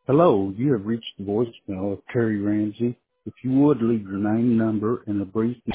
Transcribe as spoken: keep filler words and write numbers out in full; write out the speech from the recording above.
Hello, you have reached the voicemail of Terry Ramsey. If you would leave your name, number, and a brief